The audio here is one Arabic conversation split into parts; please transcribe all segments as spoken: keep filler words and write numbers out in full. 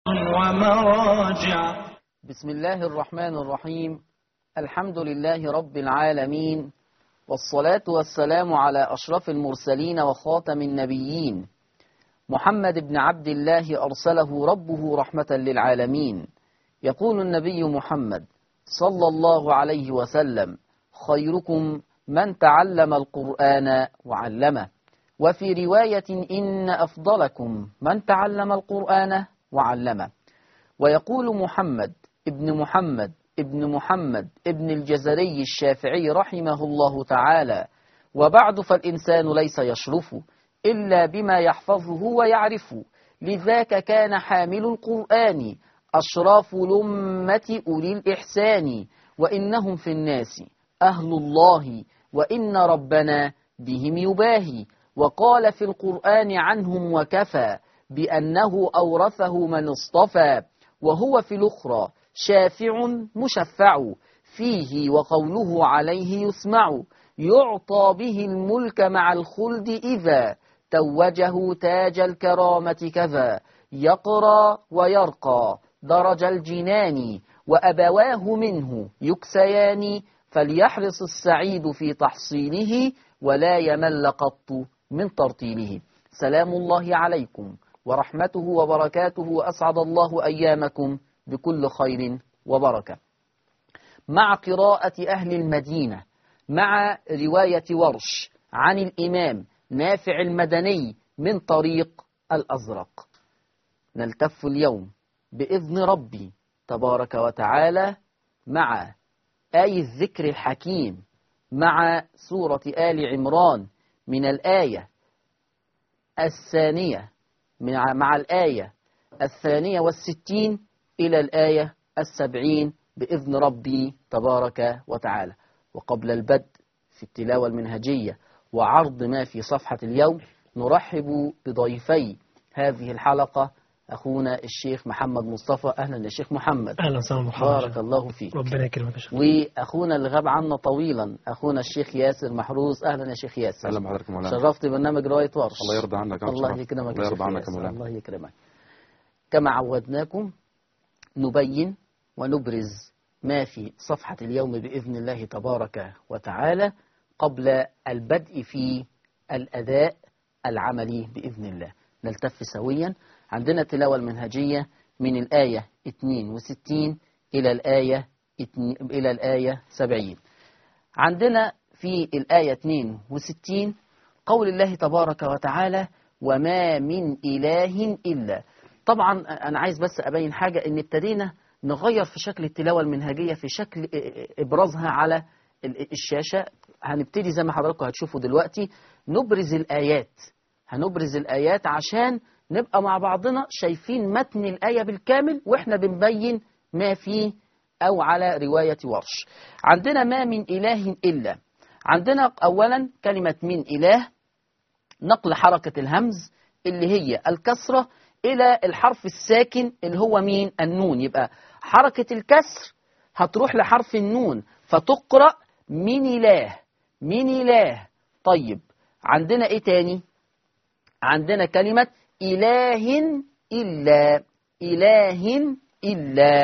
ومراجع. بسم الله الرحمن الرحيم. الحمد لله رب العالمين، والصلاة والسلام على أشرف المرسلين وخاتم النبيين، محمد بن عبد الله أرسله ربه رحمة للعالمين. يقول النبي محمد صلى الله عليه وسلم: خيركم من تعلم القرآن وعلمه. وفي رواية: إن أفضلكم من تعلم القرآن وعلمه. ويقول محمد ابن محمد ابن محمد ابن الجزري الشافعي رحمه الله تعالى: وبعد فالإنسان ليس يشرف إلا بما يحفظه ويعرف، لذاك كان حامل القرآن أشراف لمة أولي الإحسان، وإنهم في الناس أهل الله وإن ربنا بهم يباهي. وقال في القرآن عنهم وكفى بأنه أورثه من اصطفى، وهو في الأخرى شافع مشفع فيه، وقوله عليه يسمع، يعطى به الملك مع الخلد إذا توجه تاج الكرامة كذا، يقرى ويرقى درج الجنان، وأبواه منه يكسيان، فليحرص السعيد في تحصيله ولا يمل قط من ترتيله. سلام الله عليكم ورحمته وبركاته، وأسعد الله أيامكم بكل خير وبركة. مع قراءة أهل المدينة مع رواية ورش عن الإمام نافع المدني من طريق الأزرق، نلتف اليوم بإذن ربي تبارك وتعالى مع آي الذكر الحكيم مع سورة آل عمران من الآية الثانية مع الآية الثانية والستين إلى الآية السبعين بإذن ربي تبارك وتعالى. وقبل البدء في التلاوة المنهجية وعرض ما في صفحة اليوم، نرحب بضيفي هذه الحلقة أخونا الشيخ محمد مصطفى. أهلا يا شيخ محمد. أهلا وسهلا محمد. بارك الله فيك. ربنا يكرمك يا شيخ. وأخونا اللي غاب عنا طويلا أخونا الشيخ ياسر محروس. أهلا يا شيخ ياسر. أهلا بحضرتك مولانا. شرفت برنامج رواية ورش. الله يرضى عنك. الله يكرمك. الله يرضى عنك مولانا. الله يكرمك. كما عودناكم نبين ونبرز ما في صفحة اليوم بإذن الله تبارك وتعالى قبل البدء في الأداء العملي بإذن الله. نلتف سويا. عندنا تلاوة المنهجية من الآية اثنين وستين إلى الآية إلى الآية سبعين. عندنا في الآية اثنين وستين قول الله تبارك وتعالى: وما من إله إلا. طبعا أنا عايز بس أبين حاجة، إن ابتدينا نغير في شكل التلاوة المنهجية في شكل إبرازها على الشاشة. هنبتدي زي ما حضراتكم هتشوفوا دلوقتي نبرز الآيات هنبرز الآيات عشان نبقى مع بعضنا شايفين متن الآية بالكامل وإحنا بنبين ما فيه أو على رواية ورش. عندنا ما من إله إلا. عندنا أولا كلمة من إله، نقل حركة الهمز اللي هي الكسرة إلى الحرف الساكن اللي هو مين؟ النون. يبقى حركة الكسر هتروح لحرف النون فتقرأ من إله من إله. طيب عندنا إيه تاني؟ عندنا كلمة إله إلا إله إلا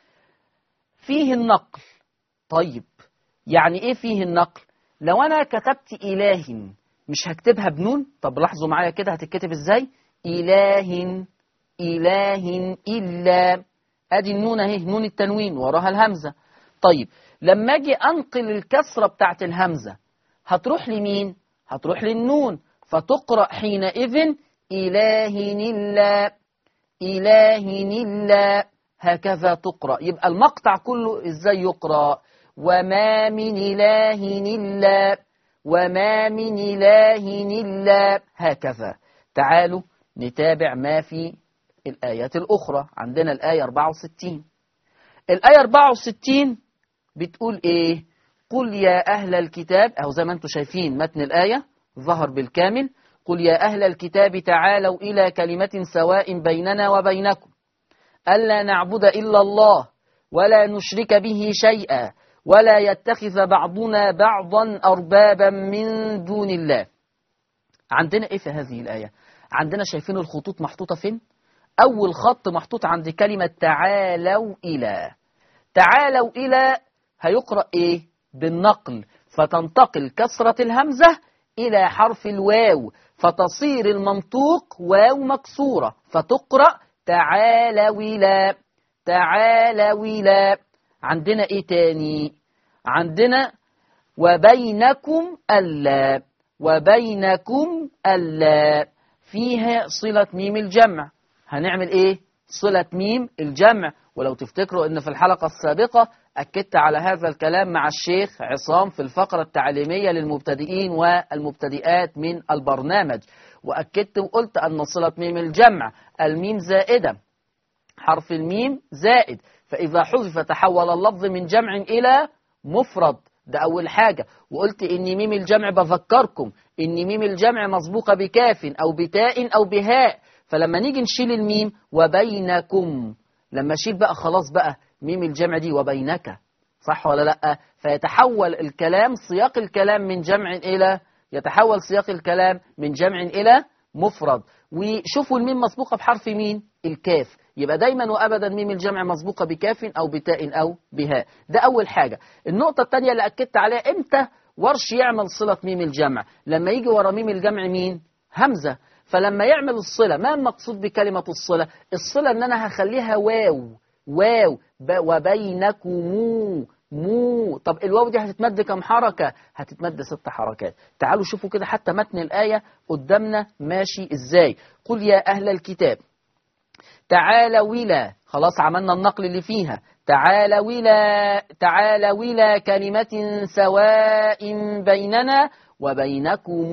فيه النقل. طيب يعني إيه فيه النقل؟ لو أنا كتبت إله مش هكتبها بنون. طب لاحظوا معايا كده هتتكتب إزاي؟ إله إله إلا. أدي النون أهي، نون التنوين وراها الهمزة. طيب لما أجي أنقل الكسرة بتاعت الهمزة هتروح لمين؟ هتروح للنون فتقرأ حينئذ إله إلا إله إلا. هكذا تقرأ. يبقى المقطع كله إزاي يقرأ؟ وما من إله إلا وما من إله إلا. هكذا. تعالوا نتابع ما في الآيات الأخرى. عندنا الآية أربعة وستين. الآية أربعة وستين بتقول إيه؟ قل يا أهل الكتاب. أهو زي ما أنتم شايفين متن الآية ظهر بالكامل. قل يا أهل الكتاب تعالوا إلى كلمة سواء بيننا وبينكم ألا نعبد إلا الله ولا نشرك به شيئا ولا يتخذ بعضنا بعضا أربابا من دون الله. عندنا إيه في هذه الآية؟ عندنا شايفين الخطوط محطوطة فين؟ أول خط محطوط عند كلمة تعالوا إلى. تعالوا إلى هيقرأ إيه؟ بالنقل، فتنتقل كسرة الهمزة إلى حرف الواو، فتصير المنطوق واو مكسورة، فتقرأ تعالوا إلى. تعالوا إلى. عندنا إيه تاني؟ عندنا وبينكم ألا. وبينكم ألا فيها صلة ميم الجمع. هنعمل إيه؟ صلة ميم الجمع. ولو تفتكروا إن في الحلقة السابقة أكدت على هذا الكلام مع الشيخ عصام في الفقرة التعليمية للمبتدئين والمبتدئات من البرنامج، وأكدت وقلت أن صلة ميم الجمع الميم زائدة، حرف الميم زائد، فإذا حذف تحول اللفظ من جمع إلى مفرد. ده أول حاجة. وقلت إن ميم الجمع بذكركم إن ميم الجمع مسبوقة بكاف أو بتاء أو بهاء، فلما نيجي نشيل الميم وبينكم، لما أشيل بقى خلاص بقى ميم الجمع دي وبينك، صح ولا لأ؟ فيتحول الكلام سياق الكلام من جمع إلى يتحول سياق الكلام من جمع إلى مفرد. وشوفوا الميم مسبوقة بحرف مين؟ الكاف. يبقى دايما وأبدا ميم الجمع مسبوقة بكاف أو بتاء أو بهاء. ده أول حاجة. النقطة الثانية اللي أكدت عليها، إمتى ورش يعمل صلة ميم الجمع؟ لما يجي ورا ميم الجمع مين؟ همزة. فلما يعمل الصلة، ما المقصود بكلمة الصلة؟ الصلة إن أنا هخليها واو. واو وبينكم مو. طب الواو دي هتتمد كم حركة؟ هتتمد ست حركات. تعالوا شوفوا كده حتى متن الآية قدامنا ماشي إزاي. قل يا أهل الكتاب تعالوا إلى، خلاص عملنا النقل اللي فيها، تعالوا إلى تعالوا إلى كلمة سواء بيننا وبينكم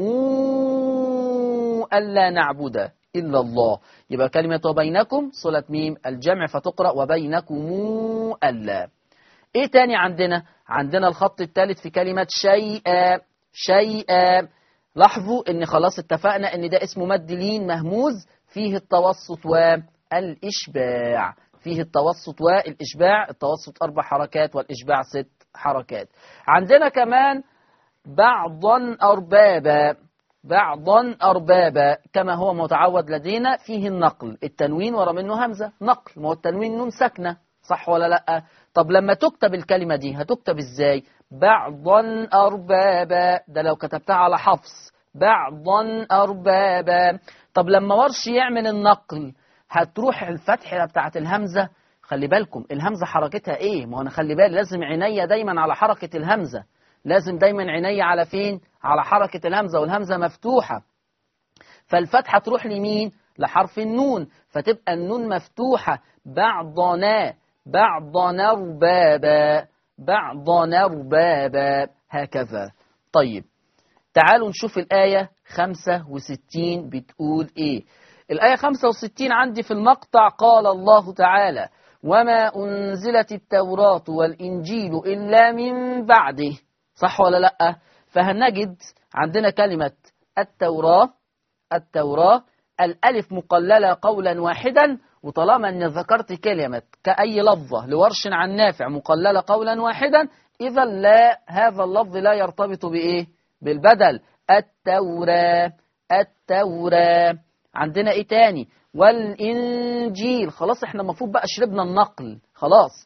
ألا نعبد إلا الله. يبقى كلمة وبينكم صلة ميم الجمع، فتقرأ وبينكم ألا. إيه تاني عندنا؟ عندنا الخط الثالث في كلمة شيئا. شيئا لاحظوا إن خلاص اتفقنا إن ده اسمه مد لين مهموز فيه التوسط والإشباع. فيه التوسط والإشباع. التوسط أربع حركات والإشباع ست حركات. عندنا كمان بعضا أربابا. بعضا أربابا كما هو متعود لدينا فيه النقل، التنوين ورا منه همزة نقل، ما هو التنوين نون ساكنة، صح ولا لأ؟ طب لما تكتب الكلمة دي هتكتب إزاي؟ بعضا أربابا. ده لو كتبتها على حفص بعضا أربابا. طب لما ورش يعمل النقل هتروح الفتحة بتاعت الهمزة. خلي بالكم الهمزة حركتها إيه؟ ما هو أنا خلي بالي لازم عينيا دايما على حركة الهمزة. لازم دايما عينيا على فين؟ على حركة الهمزة، والهمزة مفتوحة، فالفتحة تروح لمين؟ لحرف النون، فتبقى النون مفتوحة. بعضنا بعضنا أربابا. بعضنا أربابا هكذا. طيب تعالوا نشوف الآية خمسة وستين بتقول إيه. الآية خمسة وستين عندي في المقطع قال الله تعالى وما أنزلت التوراة والإنجيل إلا من بعده، صح ولا لأ؟ فهنجد عندنا كلمة التوراة. التوراة الألف مقللة قولا واحدا، وطالما أن ذكرت كلمة كأي لفظة لورش عن نافع مقللة قولا واحدا، إذا لا هذا اللفظ لا يرتبط بإيه؟ بالبدل. التوراة. التوراة. عندنا إيه تاني؟ والإنجيل. خلاص احنا المفروض بقى شربنا النقل خلاص.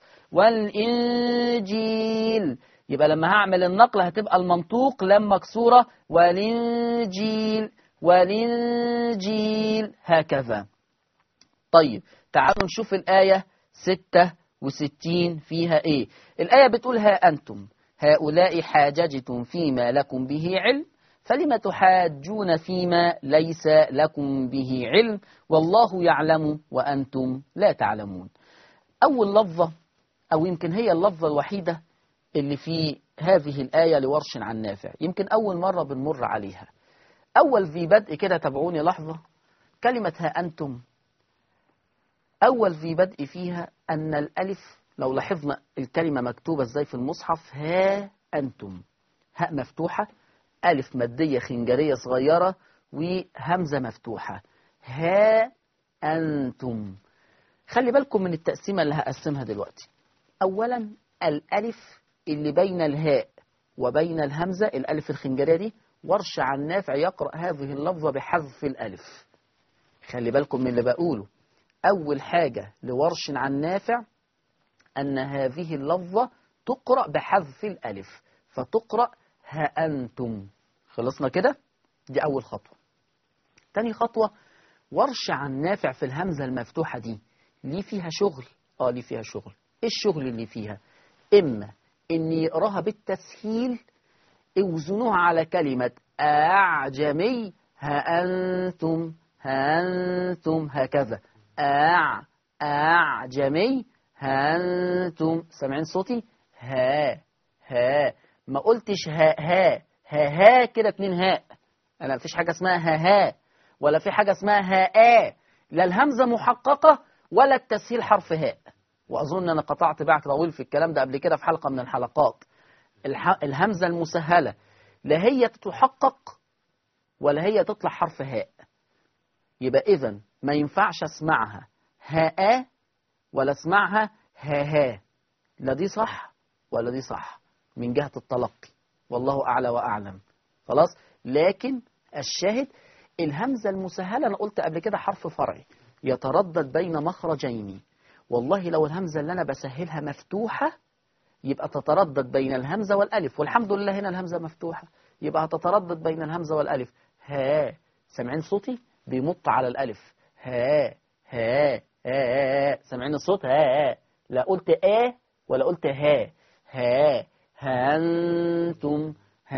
والإنجيل يبقى لما هعمل النقل هتبقى المنطوق لام مكسورة. والإنجيل. والإنجيل هكذا. طيب تعالوا نشوف الآية ستة وستين فيها إيه. الآية بتقول ها أنتم هؤلاء حاججتم فيما لكم به علم فلم تحاجون فيما ليس لكم به علم والله يعلم وأنتم لا تعلمون. أول لفظة أو يمكن هي اللفظة الوحيدة اللي في هذه الآية لورش عن نافع، يمكن أول مرة بنمر عليها. أول ذي بدء كده تابعوني لحظة. كلمة ها أنتم أول ذي بدء فيها أن الألف، لو لاحظنا الكلمة مكتوبة إزاي في المصحف، ها أنتم، هاء مفتوحة، ألف مادية خنجرية صغيرة، وهمزة مفتوحة. ها أنتم. خلي بالكم من التقسيمة اللي هقسمها دلوقتي. أولا الألف اللي بين الهاء وبين الهمزة، الألف الخنجرية دي، ورش عن نافع يقرأ هذه اللفظة بحذف الألف. خلي بالكم من اللي بقوله. أول حاجة لورش عن نافع أن هذه اللفظة تقرأ بحذف الألف، فتقرأ ها أنتم. خلصنا كده؟ دي أول خطوة. تاني خطوة، ورش عن نافع في الهمزة المفتوحة دي ليه فيها شغل؟ آه ليه فيها شغل. إيه الشغل اللي فيها؟ إما إن يقراها بالتسهيل، اوزنوها على كلمة أعجمي، ها أنتم ها أنتم هكذا، أع أعجمي ها أنتم. سامعين صوتي؟ ها ها، ما قلتش ها ها ها ها كده اتنين هاء. أنا مفيش حاجة اسمها ها ها، ولا في حاجة اسمها ها آ، لا الهمزة محققة ولا التسهيل حرف هاء. وأظن أنا قطعت باع طويل في الكلام ده قبل كده في حلقة من الحلقات. الهمزة المسهلة لا هي تتحقق ولا هي تطلع حرف هاء. يبقى إذن ما ينفعش اسمعها هاء ولا اسمعها ها ها، لا دي صح ولا دي صح من جهة التلقي، والله أعلى وأعلم. خلاص. لكن الشاهد الهمزة المسهلة أنا قلت قبل كده حرف فرعي يتردد بين مخرجين. والله لو الهمزة اللي أنا بسهلها مفتوحة يبقى تتردد بين الهمزة والألف، والحمد لله هنا الهمزة مفتوحة، يبقى هتتردد بين الهمزة والألف. ها، سامعين صوتي بيمط على الألف، ها ها ها، سامعين الصوت؟ ها، لا قلت آ ولا قلت ها. ها هانتم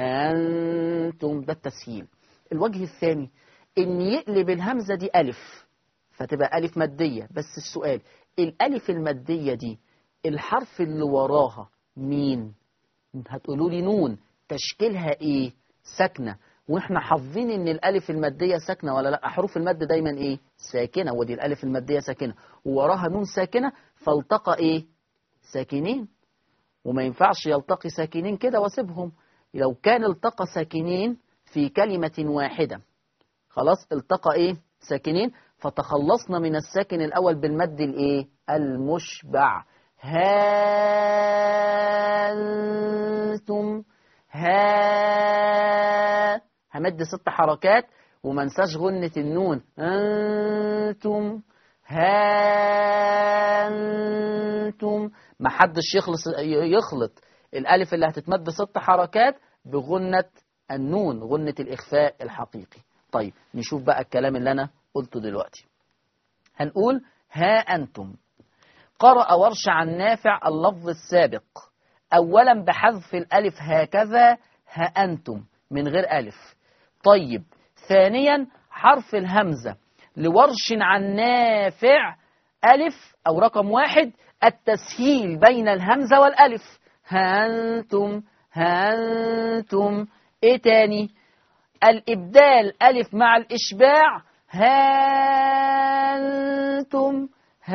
هانتم، ده التسهيل. الوجه الثاني إن يقلب الهمزة دي ألف فتبقى ألف مادية. بس السؤال، الألف المادية دي الحرف اللي وراها مين؟ هتقولوا لي نون، تشكيلها ايه؟ ساكنة. واحنا حافظين ان الالف المادية ساكنة ولا لا؟ حروف المد دايما ايه؟ ساكنة. ودي الالف المادية ساكنة ووراها نون ساكنة، فالتقى ايه؟ ساكنين. وما ينفعش يلتقي ساكنين كده واسيبهم. لو كان التقى ساكنين في كلمة واحدة، خلاص التقى ايه؟ ساكنين، فتخلصنا من الساكن الاول بالمد الايه؟ المشبع. هانتم ها، همد ست حركات وما انساش غنة النون. انتم هانتم، ما حدش يخلص يخلط الالف اللي هتتمد ست حركات بغنة النون، غنة الإخفاء الحقيقي. طيب نشوف بقى الكلام اللي أنا قلته دلوقتي. هنقول ها أنتم. قرأ ورش عن نافع اللفظ السابق أولا بحذف الألف هكذا، ها أنتم من غير ألف. طيب ثانيا حرف الهمزة لورش عن نافع ألف أو رقم واحد، التسهيل بين الهمزة والألف. ها أنتم ها أنتم. إيه تاني؟ الإبدال ألف مع الإشباع، هانتم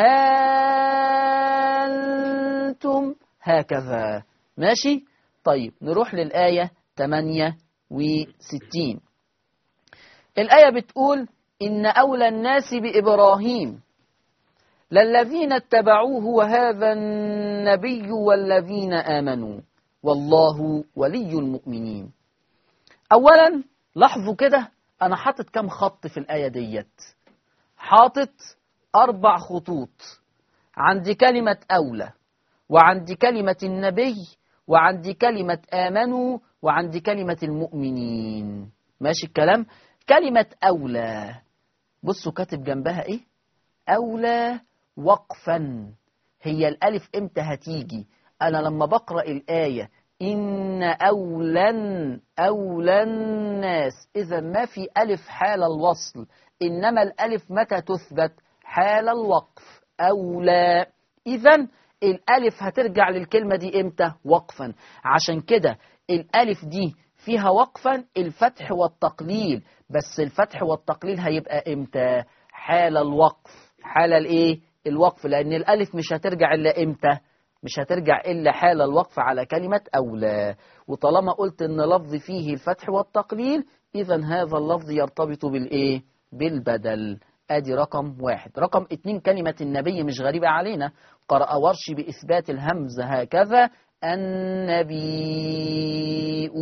هانتم هكذا. ماشي؟ طيب نروح للآية ثمانية وستين. الآية بتقول إن أولى الناس بإبراهيم للذين اتبعوه وهذا النبي والذين آمنوا والله ولي المؤمنين. أولا لاحظوا كده أنا حاطط كم خط في الآية ديت؟ حاطط أربع خطوط. عندي كلمة أولى، وعندي كلمة النبي، وعندي كلمة آمنوا، وعندي كلمة المؤمنين. ماشي الكلام؟ كلمة أولى بصوا كاتب جنبها إيه؟ أولى وقفا. هي الألف إمتى هتيجي؟ أنا لما بقرأ الآية إن أولى أولى الناس، إذا ما في ألف حال الوصل، إنما الألف متى تثبت؟ حال الوقف. أولى، إذا الألف هترجع للكلمة دي إمتى؟ وقفا. عشان كده الألف دي فيها وقفا الفتح والتقليل، بس الفتح والتقليل هيبقى إمتى؟ حال الوقف. حال الإيه؟ الوقف، لأن الألف مش هترجع إلا إمتى؟ مش هترجع إلا حال الوقف على كلمة أولى. وطالما قلت إن لفظ فيه الفتح والتقليل، إذا هذا اللفظ يرتبط بالإيه؟ بالبدل. أدي رقم واحد. رقم اتنين كلمة النبي مش غريبة علينا. قرأ ورش بإثبات الهمزة هكذا، النبي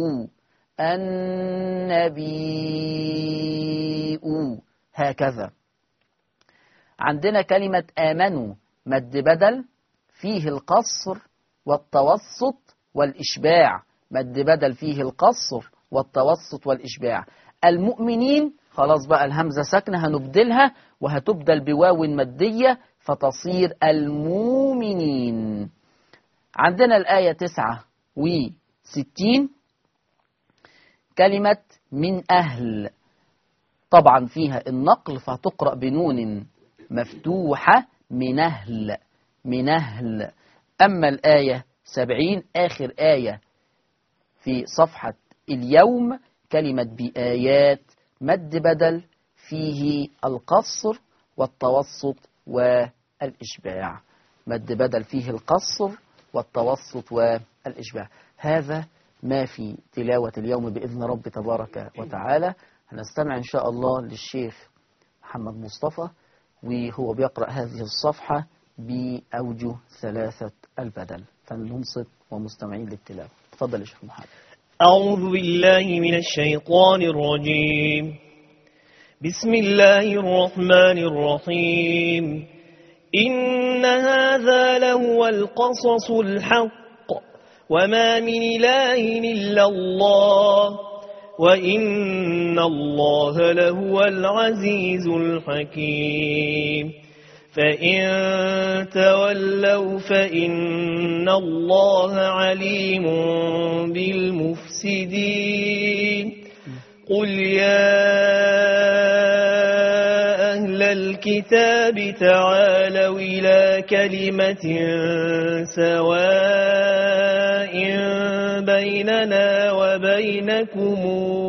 النبي هكذا. عندنا كلمة آمنوا مد بدل فيه القصر والتوسط والإشباع، مد بدل فيه القصر والتوسط والإشباع. المؤمنين خلاص بقى الهمزة ساكنة هنبدلها وهتبدل بواو مادية فتصير المؤمنين. عندنا الآية تسعة وستين كلمة من أهل، طبعا فيها النقل فهتقرأ بنون مفتوحة من أهل من أهل. أما الآية سبعين آخر آية في صفحة اليوم كلمة بآيات مد بدل فيه القصر والتوسط والإشباع، مد بدل فيه القصر والتوسط والإشباع. هذا ما في تلاوة اليوم بإذن رب تبارك وتعالى. هنستمع إن شاء الله للشيخ محمد مصطفى وهو بيقرأ هذه الصفحة بأوجه ثلاثة البدل، فننصت ومستمعين للتلاوة. تفضل يا شيخ محمد. أعوذ بالله من الشيطان الرجيم. بسم الله الرحمن الرحيم. إن هذا لهو القصص الحق وما من إله إلا الله وإن الله لهو العزيز الحكيم. فإن تولوا فإن الله عليم بالمفسدين. قل يا أهل الكتاب تعالوا إلى كلمة سواء بيننا وبينكم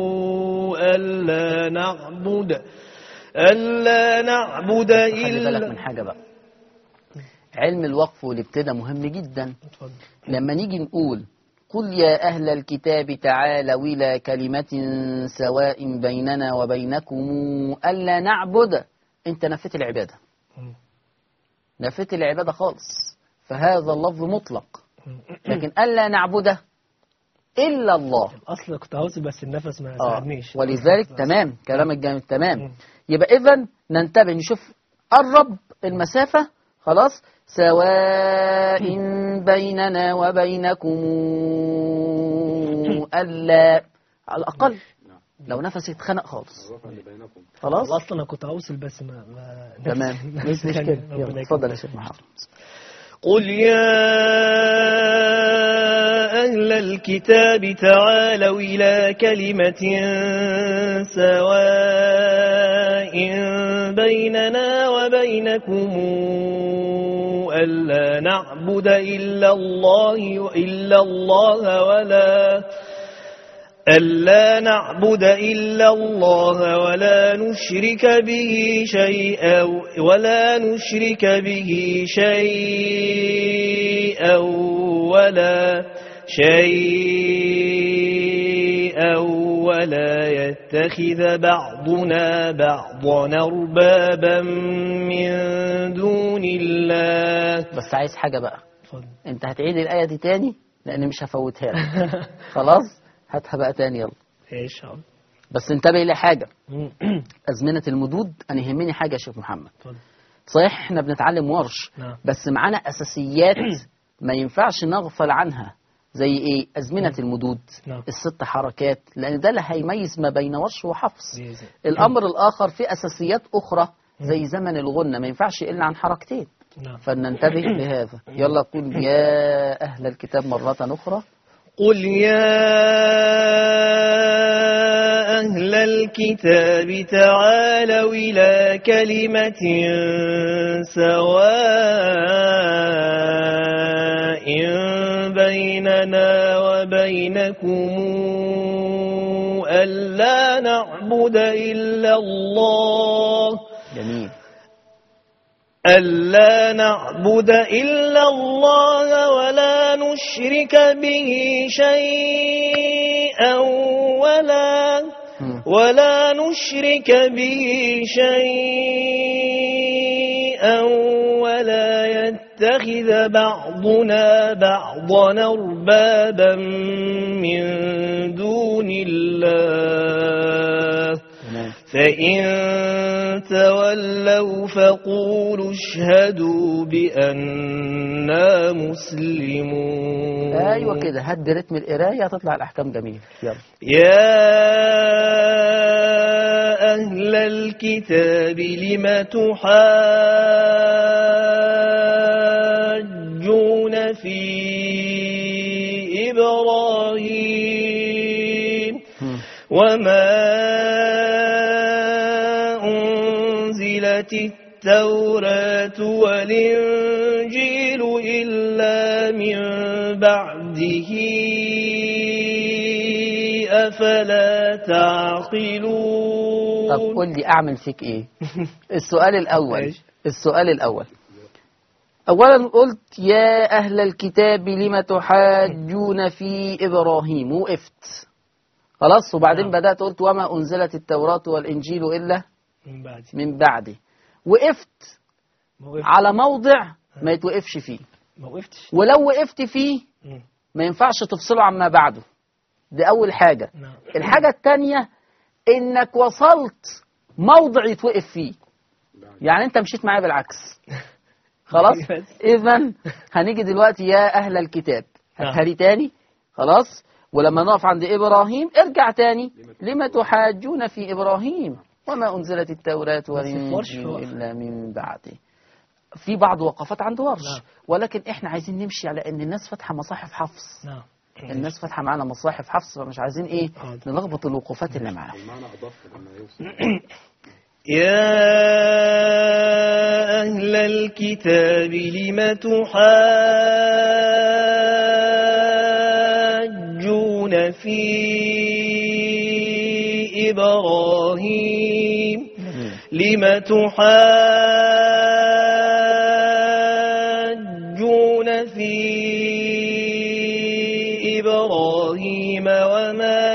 ألا نعبد ألا نعبد خلي بالك إلا. من حاجة بقى، علم الوقف والابتداء مهم جدا. لما نيجي نقول قل يا أهل الكتاب تعالوا إلى كلمة سواء بيننا وبينكم ألا نعبد، أنت نفيت العبادة، نفيت العبادة خالص، فهذا اللفظ مطلق. لكن ألا نعبد إلا الله، الأصل كنت عاوز بس النفس ما ساعدنيش. آه. ولذلك تمام كلامك جامد تمام. يبقى إذن ننتبه نشوف قرب المسافة خلاص. سواء بيننا وبينكم ألا، على الأقل لو نفسي اتخنق خالص خلاص. اصلا انا كنت اوصل بس ما, ما تمام مش مشكلة. يلا اتفضل يا شيخ محمد. قل يا أهل الكتاب تعالوا إلى كلمة سواء بيننا وبينكم ألا نعبد إلا الله إلا الله ولا ألا نعبد إلا الله ولا نشرك به شيئا ولا نشرك به شيئا ولا شيئا ولا يتخذ بعضنا بعضا أربابا من دون الله. بس عايز حاجة بقى، فضل. انت هتعيد الآية دي تاني لأن مش هفوتها لك خلاص هاتها بقى تاني يلا. ايش عم. بس انتبه لحاجة أزمنة المدود. أنا يهمني حاجة يا شيخ محمد. فضل. صحيح احنا بنتعلم ورش نعم. بس معانا أساسيات ما ينفعش نغفل عنها، زي ايه؟ أزمنة المدود، نعم. الست حركات، لأن ده اللي هيميز ما بين ورش وحفص. بإذن. الأمر الآخر في أساسيات أخرى زي زمن الغنة ما ينفعش إلا عن حركتين. نعم. فلننتبه لهذا. يلا قل يا أهل الكتاب مرة أخرى. قل يا أهل الكتاب تعالوا إلى كلمة سواء بيننا وبينكم ألا نعبد إلا الله. جميل. ألا نعبد إلا الله ولا نشرك به شيئا ولا ولا نشرك به شيئا ولا يتخذ بعضنا بعضا أربابا من دون الله. فإن تولوا فقولوا اشهدوا بأننا مسلمون. أيوة كده، هدي رتم القراية هتطلع الأحكام جميل. يلا. يا أهل الكتاب لم تحاجون في إبراهيم وما أنزلت التوراة والإنجيل إلا من بعده أفلا تعقلون. طب قل لي أعمل فيك إيه؟ السؤال الأول السؤال الأول أولا قلت يا أهل الكتاب لم تحاجون في إبراهيم، وقفت خلاص، وبعدين نعم. بدأت قلت وما أنزلت التوراة والإنجيل إلا من بعد من بعدي، وقفت على موضع ما يتوقفش فيه، ما وقفتش، ولو وقفت فيه ما ينفعش تفصله عما بعده. دي أول حاجة. نعم. الحاجة التانية إنك وصلت موضع يتوقف فيه، يعني أنت مشيت معايا بالعكس. خلاص. إذن هنيجي دلوقتي يا أهل الكتاب، هتهري تاني خلاص، ولما نقف عند إبراهيم ارجع تاني لما تحاجون في إبراهيم وما أنزلت التوراة والإنجيل إلا من بعده. في بعض وقفات عند ورش، ولكن إحنا عايزين نمشي على أن الناس فاتحة مصاحف حفص. نعم. الناس فاتحة معانا مصاحف حفص، فمش عايزين إيه نلخبط الوقوفات اللي معانا. يا أهل الكتاب لم تحاجون في إبراهيم لم تحاجون في إبراهيم وما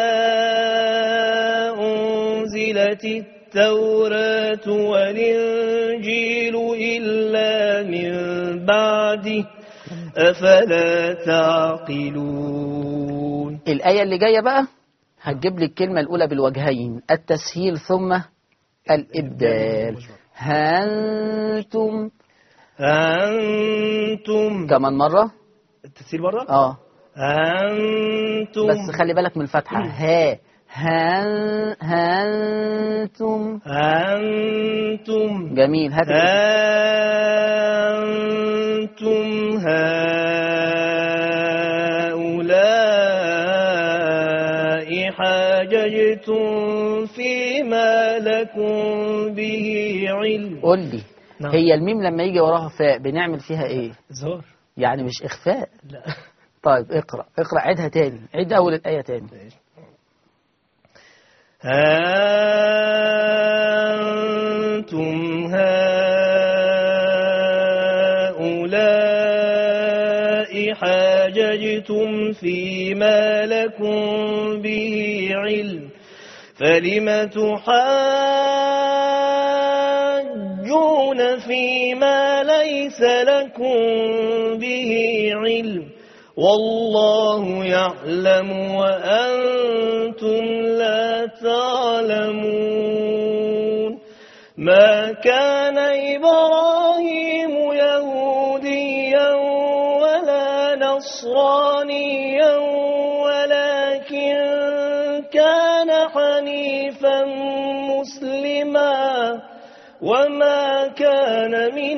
أنزلت التوراة والإنجيل إلا من بعده أفلا تعقلون. الآية اللي جاية بقى هتجيب لي الكلمة الأولى بالوجهين، التسهيل ثم الإبدال. هانتم أنتم كمان مرة التسهيل مرة اه أنتم، بس خلي بالك من الفتحة. ها هان هانتم أنتم جميل. هات أنتم هؤلاء حاججتم فيما لكم به علم. قول لي نعم. هي الميم لما يجي وراها فاء بنعمل فيها ايه؟ زهر، يعني مش إخفاء. لا. طيب اقرأ اقرأ عيدها تاني، عيد أول الآية تاني. أنتم هؤلاء حاججتم فيما لكم به علم فلم تحاجون فيما ليس لكم به علم والله يعلم وأنتم لا تعلمون. ما كان إبراهيم يهوديا ولا نصرانيا ولكن كان حنيفا مسلما وما كان من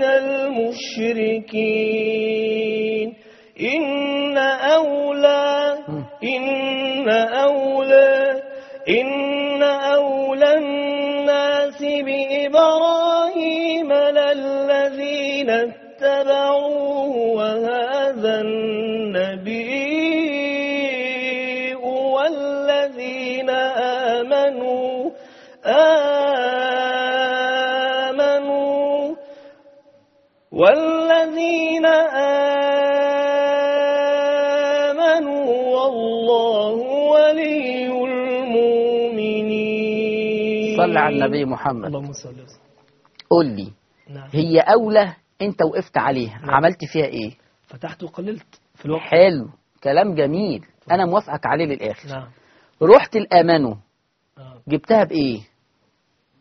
المشركين. إن أولى إن أولى إن أولى الناس بإبراهيم للذين اتبعوه وهذا النبي والذين آمنوا آمنوا والذين آمنوا والله ولي المؤمنين. صل على النبي محمد. اللهم صل وسلم. قول لي نعم. هي أولى أنت وقفت عليها. نعم. عملت فيها إيه؟ فتحت وقللت في الوقت. حلو، كلام جميل، أنا موافقك عليه للآخر. نعم. رحت الآمنوا آه. جبتها بإيه؟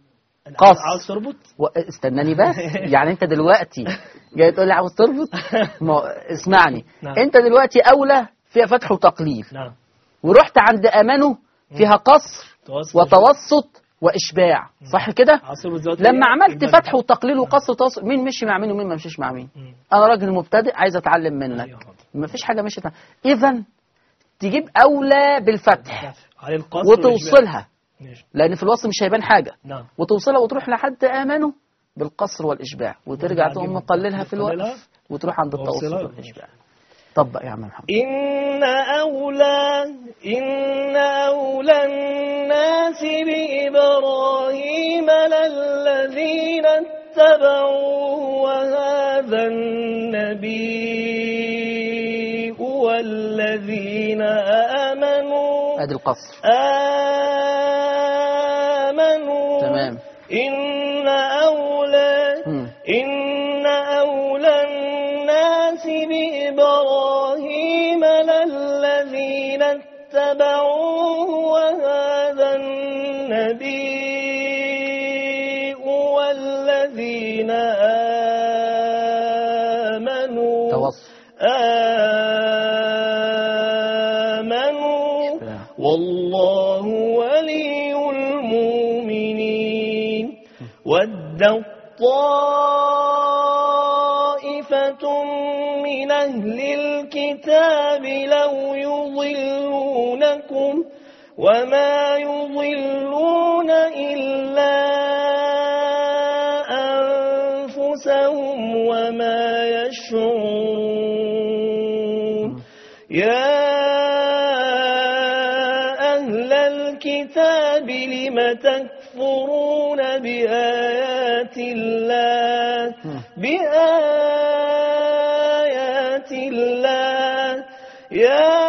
قصر. عاوز تربط؟ و... استناني بس. يعني انت دلوقتي جاي تقول لي عاوز تربط؟ ما... اسمعني. نعم. انت دلوقتي اولى فيها فتح وتقليل، نعم. ورحت عند امانه فيها قصر توسط. وتوسط واشباع، صح كده؟ عاصر بالذات لما إيه؟ عملت البلد. فتح وتقليل وقصر وتوسط، مين مشي مع مين ومين ما مشيش مع مين؟ مم. انا راجل مبتدئ عايز اتعلم منك، أيوة. ما فيش حاجه مشيت. اذا تجيب اولى بالفتح على القصر والإشباع. وتوصلها، ماشي. لان في الوصل مش هيبان حاجه، نعم. وتوصلها وتروح لحد امانه بالقصر والاشباع، وترجع تقوم مقللها في مقللها. الوقف وتروح عند التوسط توصلها. والاشباع. طبق يا عم محمد. إن أولى إن أولى الناس بإبراهيم للذين اتبعوه وهذا النبي والذين آمنوا ادي القصر. آمنوا تمام. إن أولى مم. إن أولى الناس بإبراهيم للذين اتبعوه وهذا النبي والذين آمنوا توسط. آمنوا والله ولي المؤمنين. ود طائفة من أهل الكتاب لو يضلونكم وما يضلون إلا أنفسهم وما يشعرون. يا أهل الكتاب لم تكفرون بآيات الله بآيات الله يا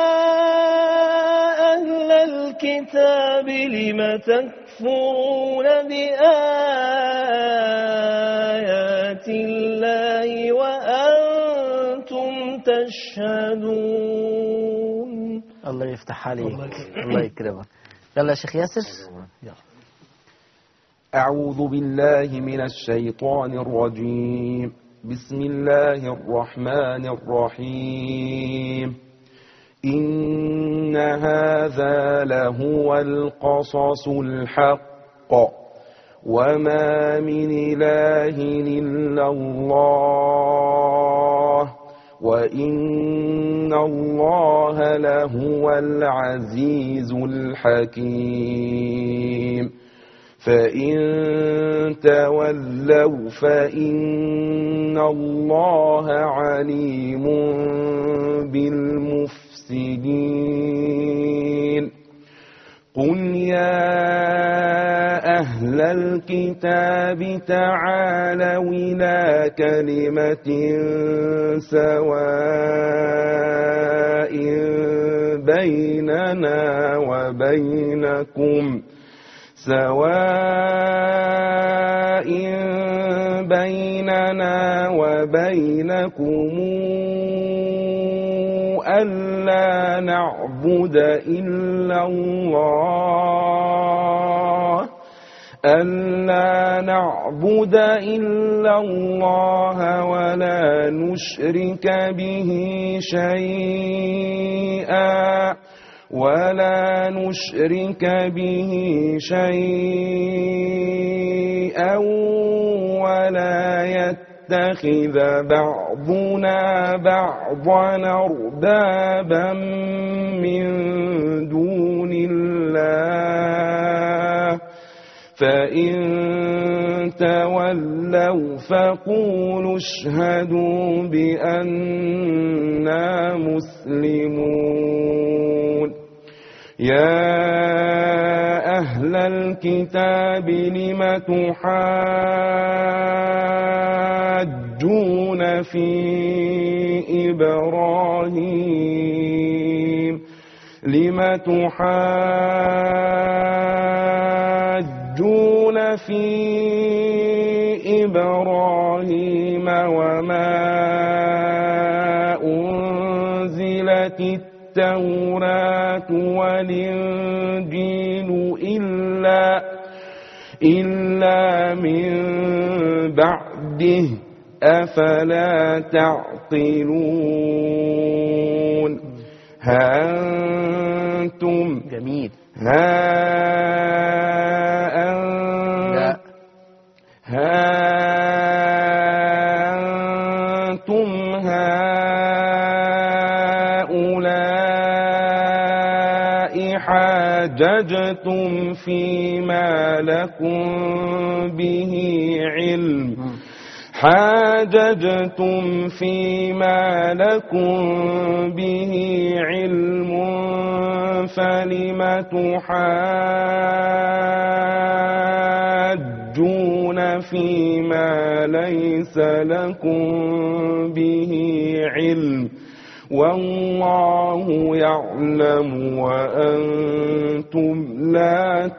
أهل الكتاب لم تكفرون بآيات الله وأنتم تشهدون. الله يفتح عليك. الله يكرمك. الله يكرمك. يلا يا شيخ ياسر. يلا. أعوذ بالله من الشيطان الرجيم. بسم الله الرحمن الرحيم. إن هذا لهو القصص الحق وما من إله إلا الله وإن الله لهو العزيز الحكيم. فإن تولوا فإن الله عليم بالمفسدين. قل يا أهل الكتاب تعالوا إلى كلمة سواء بيننا وبينكم سواء بيننا وبينكم ألا نعبد إلا الله ألا نعبد إلا الله ولا نشرك به شيئا ولا نشرك به شيئا ولا يتخذ بعضنا بعضا أربابا من دون الله. فإن تولوا فقولوا اشهدوا بأننا مسلمون. يا أهل الكتاب لم تحاجون في إبراهيم لم تحاجون في إبراهيم وما أنزلت التوراة والإنجيل إلا إلا إلا من بعده أفلا تعقلون ها أنتم جميل. ها لا. أنتم ها أنتم هؤلاء حاججتم فيما لكم به علم حاججتم فيما لكم به علم فلم تحاجون فيما ليس لكم به علم والله يعلم وأنتم لا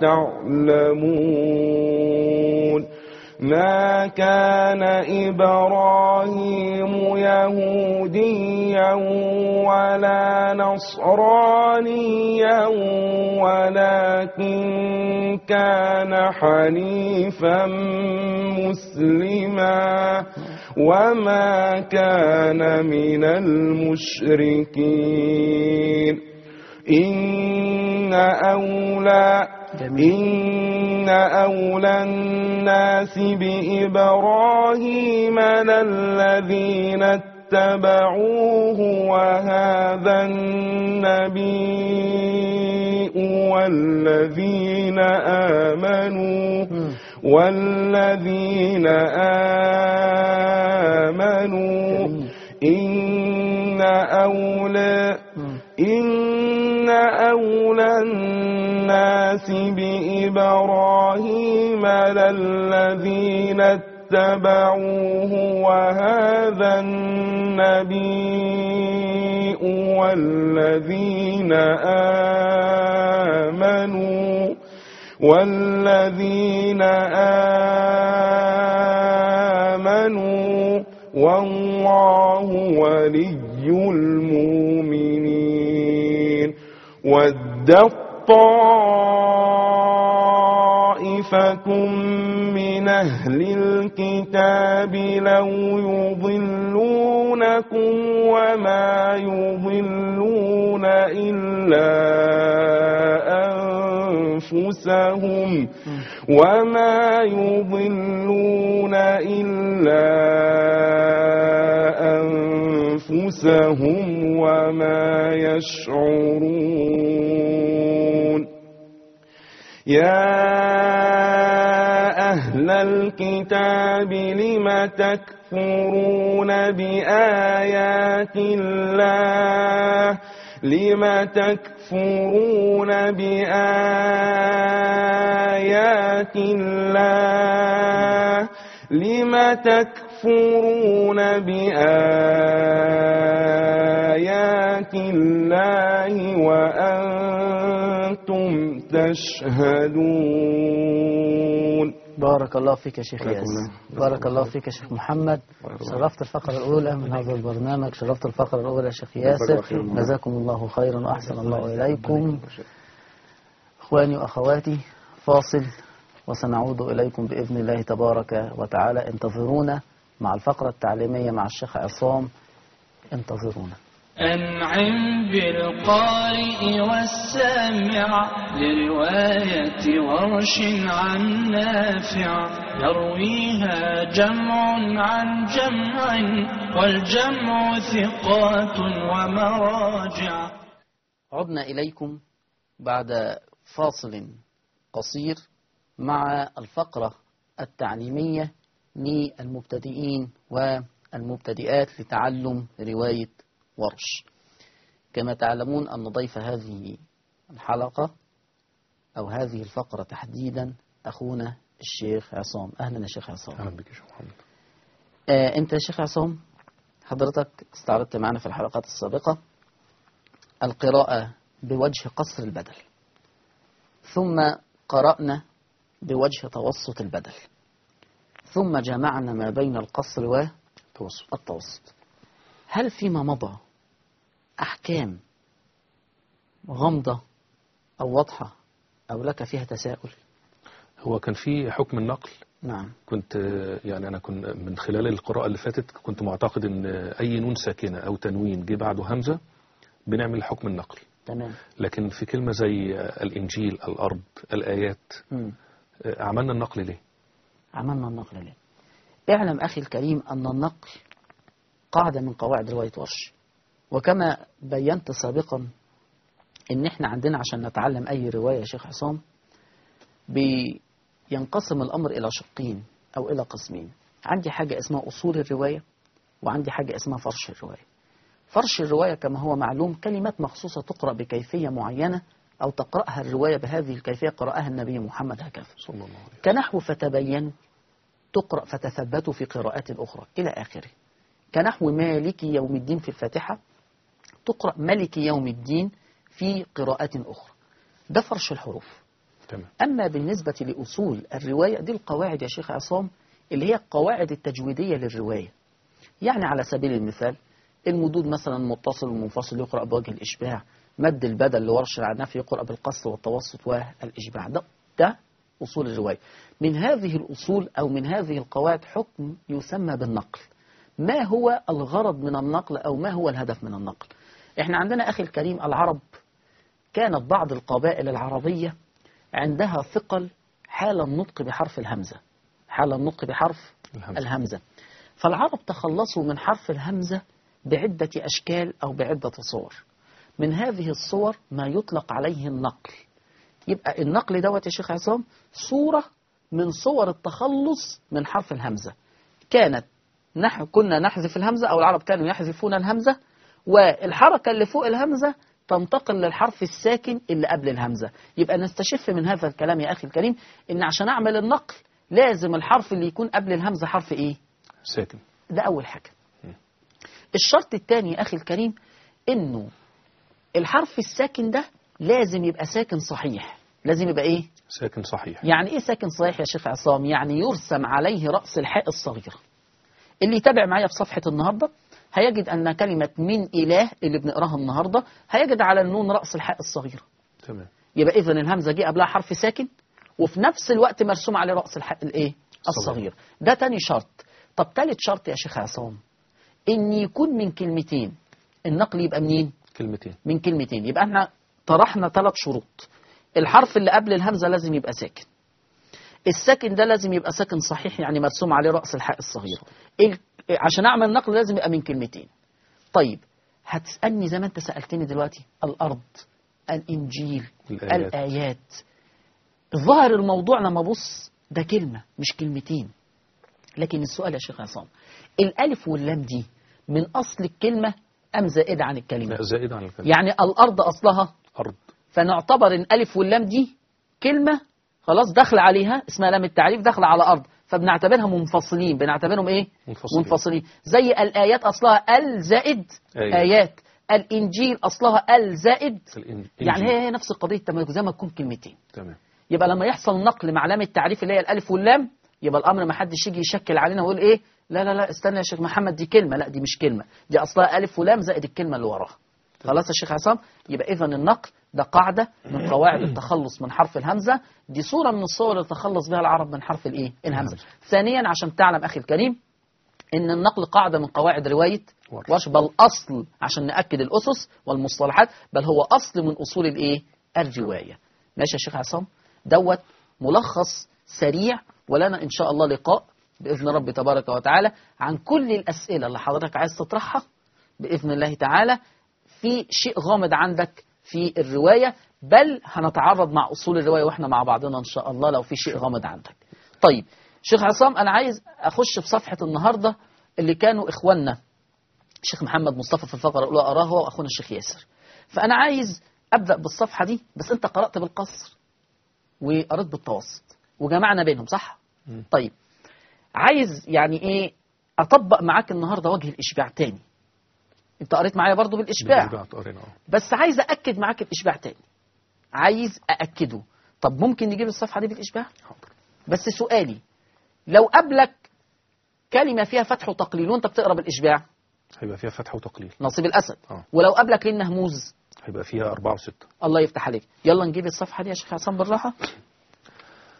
تعلمون ما كان إبراهيم يهوديا ولا نصرانيا ولكن كان حنيفا مسلما وما كان من المشركين إن أولى إن أولى الناس بإبراهيم للذين اتبعوه وهذا النبي والذين آمنوا والذين آمنوا إن أولى إن أولى الناس بإبراهيم للذين اتبعوه وهذا النبي والذين آمنوا والذين آمنوا والله ولي المؤمنين ودت طائفة من أهل الكتاب لو يضلونكم وما يضلون إلا أنفسهم وما يضلون إلا أنفسهم وما يشعرون يا أهل الكتاب لم تكفرون بآيات الله لم تكفرون بآيات الله لم تكفرون بآيات الله وأنتم تشهدون. بارك الله فيك يا شيخ ياسر. بارك الله فيك يا شيخ محمد. شرفت الفقرة الأولى من هذا البرنامج. شرفت الفقرة الأولى يا شيخ ياسر. جزاكم الله خيرا وأحسن الله إليكم. إخواني وأخواتي فاصل وسنعود إليكم بإذن الله تبارك وتعالى. انتظرونا مع الفقرة التعليمية مع الشيخ عصام. انتظرونا. أنعم بالقارئ والسامع لرواية ورش عن نافع يرويها جمع عن جمع والجمع ثقات ومراجع. عدنا إليكم بعد فاصل قصير مع الفقرة التعليمية للمبتدئين والمبتدئات لتعلم رواية ورش. كما تعلمون أن ضيف هذه الحلقة أو هذه الفقرة تحديدا أخونا الشيخ عصام. أهلا يا شيخ عصام. أهلا بك يا شيخ محمد. آه أنت يا شيخ عصام حضرتك استعرضت معنا في الحلقات السابقة القراءة بوجه قصر البدل، ثم قرأنا بوجه توسط البدل، ثم جمعنا ما بين القصر والتوسط. هل فيما مضى أحكام غامضة أو واضحة أو لك فيها تساؤل؟ هو كان في حكم النقل. نعم. كنت يعني أنا كنت من خلال القراءة اللي فاتت كنت معتقد إن أي نون ساكنة أو تنوين جه بعده همزة بنعمل حكم النقل. تمام. لكن في كلمة زي الإنجيل، الأرض، الآيات، مم. عملنا النقل ليه؟ عملنا النقل ليه؟ اعلم أخي الكريم أن النقل قاعدة من قواعد رواية ورش، وكما بينت سابقا إن إحنا عندنا عشان نتعلم أي رواية يا شيخ عصام بينقسم الأمر إلى شقين أو إلى قسمين. عندي حاجة اسمها أصول الرواية، وعندي حاجة اسمها فرش الرواية. فرش الرواية كما هو معلوم كلمات مخصوصة تقرأ بكيفية معينة أو تقرأها الرواية بهذه الكيفية قرأها النبي محمد هكذا صلى الله عليه وسلم. كنحو فتبين تقرأ فتثبتوا في قراءات أخرى إلى آخره. كنحو مالك يوم الدين في الفاتحة تقرأ ملك يوم الدين في قراءات أخرى. ده فرش الحروف. تمام. أما بالنسبة لأصول الرواية دي القواعد يا شيخ عصام اللي هي القواعد التجويدية للرواية. يعني على سبيل المثال المدود مثلا متصل ومنفصل يقرأ بوجه الإشباع، مد البدل لورش العناف يقرأ بالقصر والتوسط والإشباع. ده, ده أصول الرواية. من هذه الأصول أو من هذه القواعد حكم يسمى بالنقل. ما هو الغرض من النقل أو ما هو الهدف من النقل؟ إحنا عندنا أخي الكريم العرب كانت بعض القبائل العربية عندها ثقل حال النطق بحرف الهمزة، حال النطق بحرف الهمزة, الهمزة. فالعرب تخلصوا من حرف الهمزة بعدة أشكال أو بعدة صور. من هذه الصور ما يطلق عليه النقل. يبقى النقل دوت يا شيخ عصام صورة من صور التخلص من حرف الهمزة. كانت نح... كنا نحذف الهمزة أو العرب كانوا يحذفون الهمزة، والحركة اللي فوق الهمزة تنتقل للحرف الساكن اللي قبل الهمزة. يبقى نستشف من هذا الكلام يا أخي الكريم إن عشان أعمل النقل لازم الحرف اللي يكون قبل الهمزة حرف إيه؟ ساكن. ده أول حاجة. الشرط الثاني يا أخي الكريم إنه الحرف الساكن ده لازم يبقى ساكن صحيح. لازم يبقى إيه؟ ساكن صحيح. يعني إيه ساكن صحيح يا شيخ عصام؟ يعني يرسم عليه رأس الحاء الصغيرة. اللي يتابع معايا في صفحة النهاردة هيجد أن كلمة من إله اللي بنقراها النهاردة هيجد على النون رأس الحاء الصغيرة. تمام. يبقى إذن الهمزة جه قبلها حرف ساكن وفي نفس الوقت مرسوم عليه رأس الحاء الإيه؟ الصغير. ده تاني شرط. طب تالت شرط يا شيخ عصام إن يكون من كلمتين. النقل يبقى منين؟ كلمتين. من كلمتين. يبقى احنا طرحنا ثلاث شروط. الحرف اللي قبل الهمزة لازم يبقى ساكن. الساكن ده لازم يبقى ساكن صحيح يعني مرسوم عليه رأس الحاء الصغيرة. عشان أعمل نقل لازم يبقى من كلمتين. طيب هتسألني زي ما أنت سألتني دلوقتي الأرض، الإنجيل، الآيات, الآيات. ظاهر الموضوع لما بص ده كلمة مش كلمتين. لكن السؤال يا شيخ عصام الألف واللام دي من أصل الكلمة أم زائدة عن الكلمة؟ لا زائدة عن الكلمة. يعني الأرض أصلها أرض، فنعتبر إن ألف واللام دي كلمة خلاص دخل عليها اسمها لام التعريف دخل على أرض، فبنعتبرها منفصلين. بنعتبرهم إيه؟ منفصلين. منفصلين. زي الآيات أصلها ال زائد آيات. آيات. الإنجيل أصلها ال زائد الإنجيل. يعني هي هي نفس القضية التميز زي ما تكون كلمتين. تمام. يبقى لما يحصل نقل مع لام التعريف اللي هي الألف واللام يبقى الأمر ما حدش يجي يشكل علينا ويقول إيه لا لا لا استنى يا شيخ محمد دي كلمة. لا دي مش كلمة، دي أصلها ألف ولام زائد الكلمة اللي وراها. خلاص يا شيخ عصام. يبقى إذن النقل ده قاعدة من قواعد التخلص من حرف الهمزة. دي صورة من الصور اللي تخلص بها العرب من حرف الإيه؟ الهمزة. ثانيا عشان تعلم أخي الكريم إن النقل قاعدة من قواعد رواية ورش، بل أصل عشان نأكد الأسس والمصطلحات، بل هو أصل من أصول الإيه؟ الرواية. ماشي يا شيخ عصام؟ دوت ملخص سريع، ولنا إن شاء الله لقاء بإذن رب تبارك وتعالى عن كل الأسئلة اللي حضرتك عايز تطرحها بإذن الله تعالى في شيء غامض عندك في الرواية، بل هنتعرض مع أصول الرواية وإحنا مع بعضنا إن شاء الله لو في شيء غامض عندك. طيب شيخ عصام أنا عايز أخش في صفحة النهاردة اللي كانوا إخواننا الشيخ محمد مصطفى في الفقرة الأولى أراه هو وأخونا الشيخ ياسر. فأنا عايز أبدأ بالصفحة دي، بس أنت قرأت بالقصر وقرأت بالتوسط وجمعنا بينهم صح؟ م. طيب عايز يعني إيه أطبق معاك النهاردة وجه الإشباع تاني. أنت قريت معايا برضو بالإشباع بس عايز أأكد معاك الإشباع تاني، عايز أأكده. طب ممكن نجيب الصفحة دي بالإشباع؟ حاضر. بس سؤالي لو قبلك كلمة فيها فتح وتقليل وأنت بتقرأ بالإشباع هيبقى فيها فتح وتقليل نصيب الأسد. آه. ولو قبلك لين نهموز هيبقى فيها أربعة وستة. الله يفتح عليك. يلا نجيب الصفحة دي يا شيخ عصام بالراحة.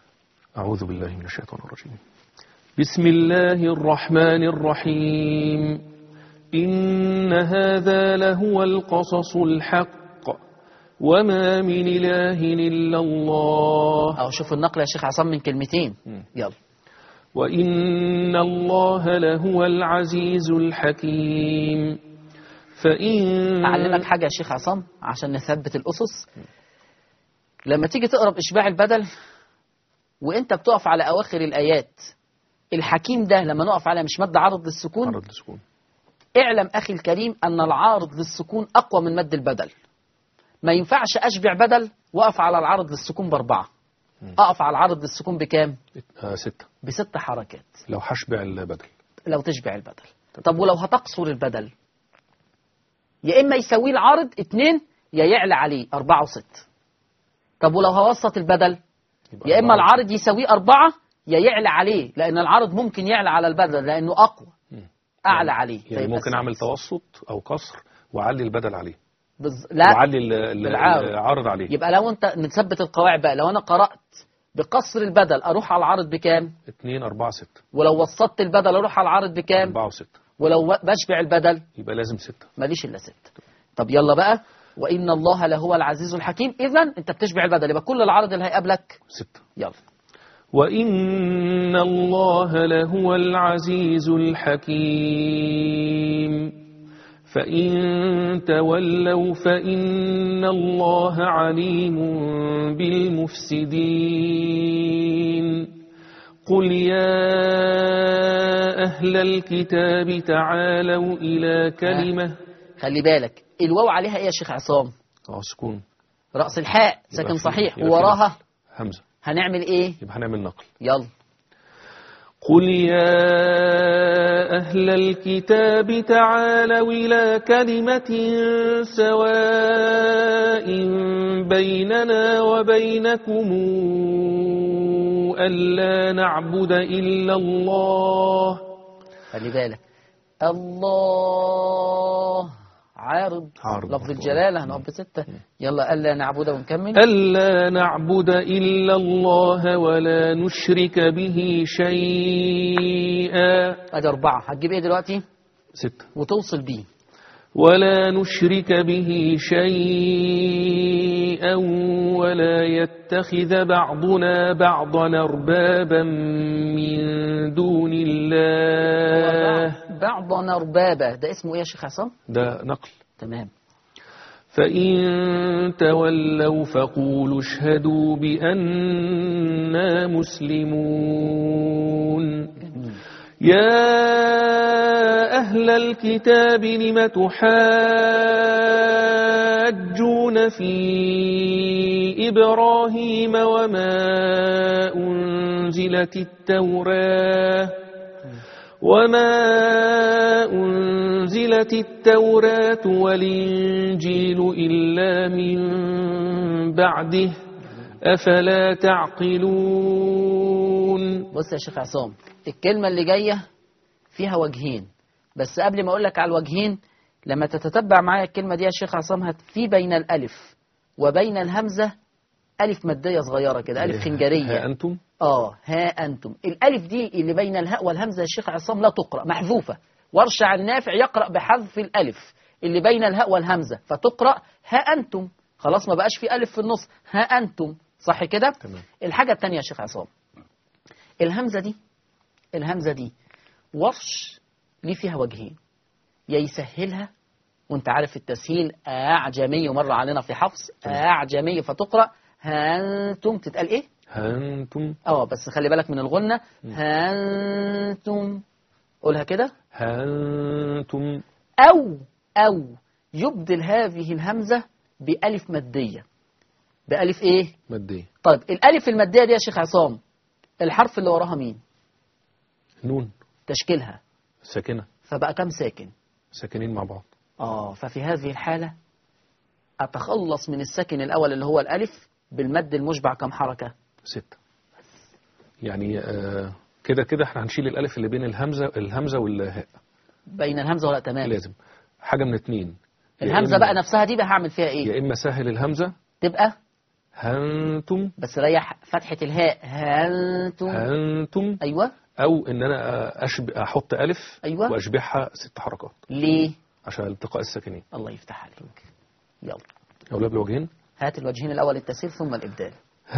أعوذ بالله من الشيطان الرجيم. بسم الله الرحمن الرحيم. إن هذا لهو القصص الحق وما من إله إلا الله. أو شوف النقل يا شيخ عصام من كلمتين. م. يلا. وإن الله لهو العزيز الحكيم. فإن أعلمك حاجة يا شيخ عصام عشان نثبت الأسس. لما تيجي تقرأ بإشباع البدل وإنت بتقف على أواخر الآيات، الحكيم ده لما نقف على مش مد عارض للسكون، عرض للسكون. اعلم أخي الكريم أن العارض للسكون أقوى من مد البدل. ما ينفعش أشبع بدل وأقف على العارض للسكون بأربعة، أقف على العارض للسكون بكام؟ آه ستة. بست حركات لو هشبع البدل. لو تشبع البدل. طب ولو هتقصر البدل، يا إما يساويه العارض اتنين يا يعلى عليه أربعة وست. طب ولو هوسط البدل، يا إما العارض يساويه أربعة يا يعلى عليه، لأن العارض ممكن يعلى على البدل لأنه أقوى، أعلى عليه. يعني ممكن أعمل توسط أو قصر وأعلي البدل عليه. بز... لا، وأعلي العارض عليه. يبقى لو أنت نثبت القواعد بقى، لو أنا قرأت بقصر البدل أروح على العارض بكام؟ اتنين أربعة ستة. ولو وسطت البدل أروح على العارض بكام؟ أربعة وستة. ولو بشبع البدل يبقى لازم ستة. ماليش إلا ستة. طب يلا بقى، وإن الله لهو العزيز الحكيم. إذن أنت بتشبع البدل، يبقى كل العارض اللي هيقابلك ستة. يلا. وإن الله لهو العزيز الحكيم. فإن تولوا فإن الله عليم بالمفسدين. قل يا أهل الكتاب تعالوا إلى كلمة. خلي بالك الواو عليها إيه يا شيخ عصام؟ اه سكون. رأس الحاء ساكن صحيح ووراها همزة. هنعمل إيه؟ يبقى هنعمل نقل. يلا. قل يا أهل الكتاب تعالوا إلى كلمة سواء بيننا وبينكم ألا نعبد إلا الله. خلي بالك الله عارض, عارض لفظ الجلالة هنقف بستة. يلا ألا نعبد ونكمل. ألا نعبد إلا الله ولا نشرك به شيئا. أدي أربعة، هتجيب إيه دلوقتي؟ ستة. وتوصل بيه. ولا نشرك به شيئا ولا يتخذ بعضنا بعضا أربابا من دون الله. بعضنا أربابا ده اسمه إيه يا شيخ عصام؟ ده نقل. تمام. فإن تولوا فقولوا اشهدوا بأننا مسلمون. جميل. يا أهل الكتاب لم تحاجون في إبراهيم وما أنزلت التوراة وما أنزلت التوراة والإنجيل إلا من بعده أفلا تعقلون. بص يا شيخ عصام، الكلمة اللي جاية فيها وجهين، بس قبل ما أقول لك على الوجهين لما تتتبع معايا الكلمة دي يا شيخ عصام، هت في بين الألف وبين الهمزة ألف مادية صغيرة كده، ألف خنجرية. ها أنتم. آه ها أنتم. الألف دي اللي بين الهاء والهمزة يا شيخ عصام لا تقرأ، محذوفة. ورشع النافع يقرأ بحذف الألف اللي بين الهاء والهمزة، فتقرأ ها أنتم. خلاص ما بقاش في ألف في النص، ها أنتم. صح كده؟ تمام. الحاجة التانية يا شيخ عصام، الهمزة دي الهمزة دي ورش ليه فيها وجهين، يا يسهلها وانت عارف التسهيل أعجمي، مرة علينا في حفص أعجمي، فتقرأ هانتم. تتقال إيه؟ هانتم. اه بس خلي بالك من الغنة. هانتم. قولها كده. هانتم. أو أو يبدل هذه الهمزة بألف مادية. بألف إيه؟ مادية. طيب الألف المادية دي يا شيخ عصام الحرف اللي وراها مين؟ نون. تشكيلها ساكنة. فبقى كم ساكن؟ ساكنين مع بعض. آه ففي هذه الحالة أتخلص من الساكن الأول اللي هو الألف بالمد المشبع كم حركة؟ ستة. يعني آه كده كده احنا هنشيل الألف اللي بين الهمزة الهمزة والهاء. بين الهمزة ولا تمام؟ لازم حاجة من اتنين. الهمزة بقى نفسها دي بقى هعمل فيها إيه؟ يا إما سهل الهمزة تبقى هنتم. بس ريح فتحة الهاء. هنتم. هنتم. أيوة. أو إن أنا أشب... أحط ألف أيوة. وأشبعها ست حركات. ليه؟ عشان التقاء الساكنين. الله يفتح عليك. يلا أولاد الوجهين. هات الوجهين الأول التسهيل ثم الإبدال.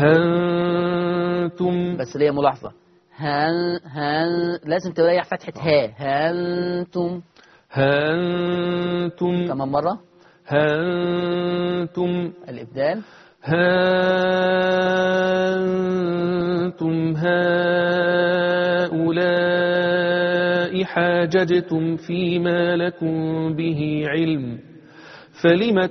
هنتم. بس ليه ملاحظة. هن هن لازم تريح فتحة ها. هنتم. هنتم. كمان مرة. هنتم. الإبدال. هانتم هؤلاء حاججتم فيما لكم به علم فلم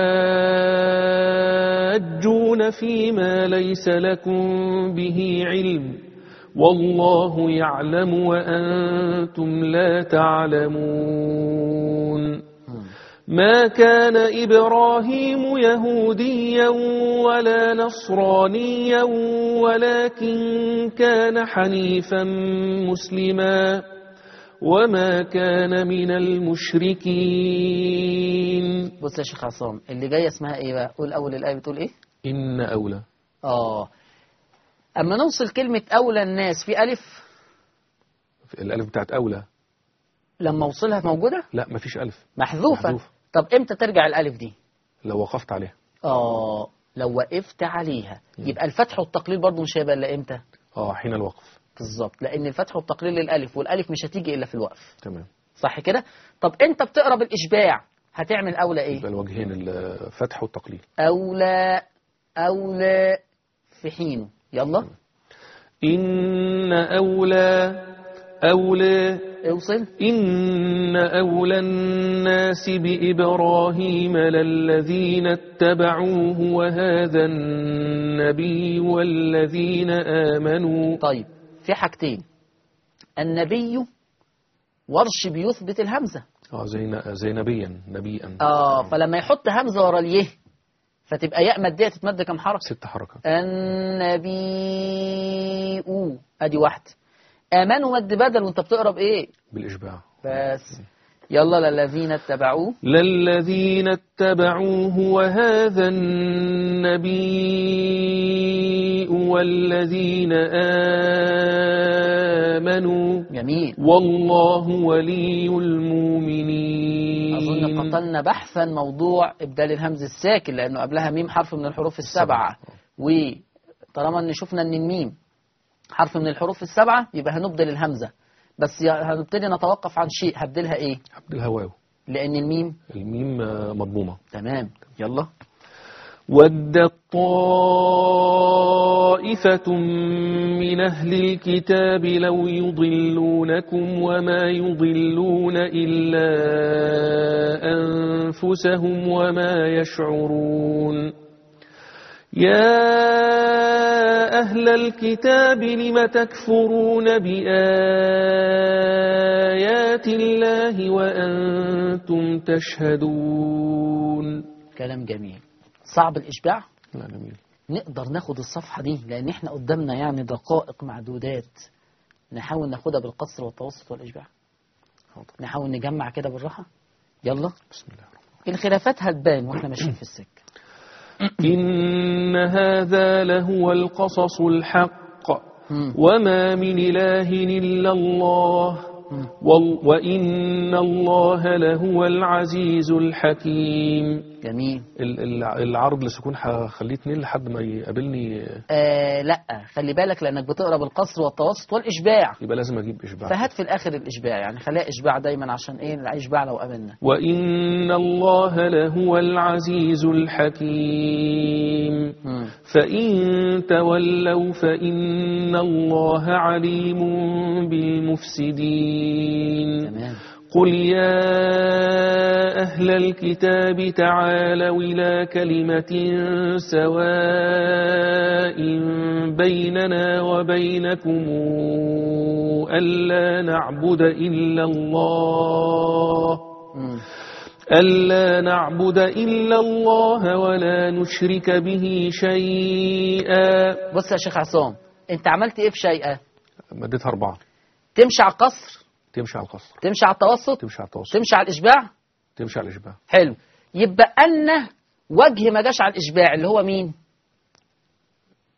تحاجون فيما ليس لكم به علم والله يعلم وأنتم لا تعلمون. ما كان إبراهيم يهوديا ولا نصرانيا ولكن كان حنيفا مسلما وما كان من المشركين. بص يا شيخ عصام اللي جاية اسمها ايه بقى؟ قول أول الآية بتقول ايه؟ إن أولى. آه أما نوصل كلمة أولى الناس في ألف. الألف بتاعت أولى لما أوصلها موجودة؟ لا مفيش ألف. محذوفة. محذوف. طب إمتى ترجع الألف دي؟ لو وقفت عليها. آه لو وقفت عليها يبقى الفتح والتقليل برضو مش هيبقى إلا إمتى؟ آه حين الوقف. بالظبط لأن الفتح والتقليل للألف والألف مش هتيجي إلا في الوقف. تمام. صح كده؟ طب أنت بتقرأ بالإشباع هتعمل أولى إيه؟ يبقى الوجهين الفتح والتقليل. أولى أولى في حينه. يلا. إن أولى أولى اوصل. إن أولى الناس بإبراهيم للذين اتبعوه وهذا النبي والذين آمنوا. طيب في حاجتين. النبي ورش بيثبت الهمزة. اه زي زي نبيا نبيا. اه فلما يحط همزة ورا اليه فتبقى ياء مادية تتمد كم حركة؟ ست حركات. النبي ادي واحدة. آمنوا مد بدل وانت بتقرا بايه؟ بالإشباع. بس يلا للذين اتبعوه. للذين اتبعوه وهذا النبي والذين آمنوا. جميل. والله ولي المؤمنين. أظن قتلنا بحثا موضوع إبدال الهمز الساكن لأنه قبلها ميم حرف من الحروف السبعة وطالما أن شفنا أن الميم حرف من الحروف السبعة يبقى هنبدل الهمزة بس هنبتدي نتوقف عن شيء. هبدلها إيه؟ هبدلها واو لأن الميم الميم مضمومة. تمام. يلا. ودت طائفة من أهل الكتاب لو يضلونكم وما يضلون إلا أنفسهم وما يشعرون. يا أهل الكتاب لم تكفرون بآيات الله وأنتم تشهدون. كلام جميل. صعب الإشباع؟ لا جميل. نقدر ناخد الصفحة دي لأن احنا قدامنا يعني دقائق معدودات نحاول ناخدها بالقصر والتوسط والإشباع. نحاول نجمع كده بالراحة. يلا. بسم الله. الخلافات هتبان واحنا ماشيين في السكة. إن هذا لهو القصص الحق وما من إله إلا الله وإن الله لهو العزيز الحكيم. جميل. العرض لسكون هخليه اتنين لحد ما يقابلني. آه لا خلي بالك لأنك بتقرأ بالقصر والتوسط والإشباع يبقى لازم أجيب إشباع فهات في الآخر الإشباع يعني خليها إشباع دايما عشان إيه الإشباع لو قابلنا. وإن الله لهو العزيز الحكيم م. فإن تولوا فإن الله عليم بالمفسدين. تمام. قل يا أهل الكتاب تعالوا إلى كلمة سواء بيننا وبينكم ألا نعبد إلا الله ألا نعبد إلا الله ولا نشرك به شيئا. بص يا شيخ عصام أنت عملت إيه في شيئا؟ مديتها أربعة. تمشي على القصر تمشي على القصر تمشي على التوسط تمشي على التوسط تمشي على الإشباع تمشي على الإشباع. حلو. يبقى أن وجه ما جاش على الإشباع اللي هو مين؟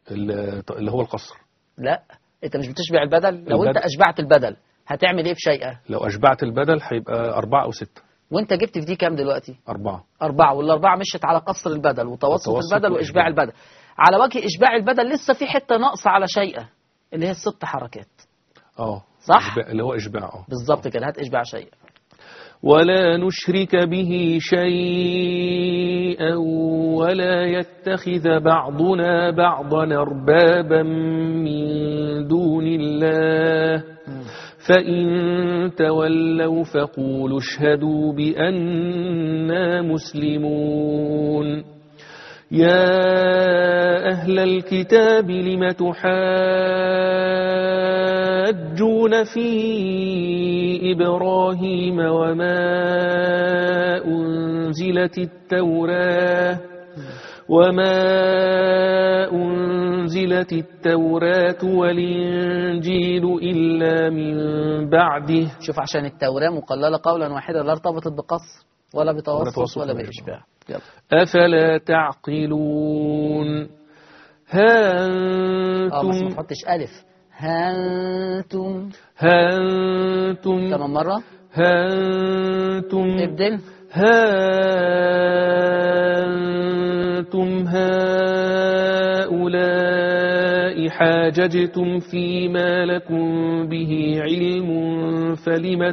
ال- اللي هو القصر. لا، انت مش بتشبع البدل. لو البدل. انت اشبعت البدل هتعمل ايه في شيئة؟ لو أشبعت البدل هيبقى أربعة أو ستة. وانت جبت في دي كام دلوقتي؟ أربعة. أربعة، والأربعة مشت على قصر البدل وتوسط وتوسط البدل وإشباع وإشباع. البدل. على وجه إشباع البدل لسه في حتة ناقصة على شيئة، اللي هي الست حركات. اه صح؟ إشباع- اللي هو إشباع. اه بالظبط كده، هات إشباع شيئة. ولا نشرك به شيئا ولا يتخذ بعضنا بعضا أربابا من دون الله فإن تولوا فقولوا اشهدوا بأننا مسلمون. يا أهل الكتاب لم تحاجون في إبراهيم وما أنزلت التوراة وما أنزلت التوراة والإنجيل إلا من بعده. شوف، عشان التوراة مقللة قولا واحدا لا ارتبطت بقصر ولا بتوسط توسط ولا ولا بإشباع. يلا. أفلا تعقلون. ها اه بس ما أنتم تحطش ألف. هانتم. ها أنتم كمان مرة. ها أنتم ابدل. ها أنتم هؤلاء حاججتم فيما لكم به علم فلم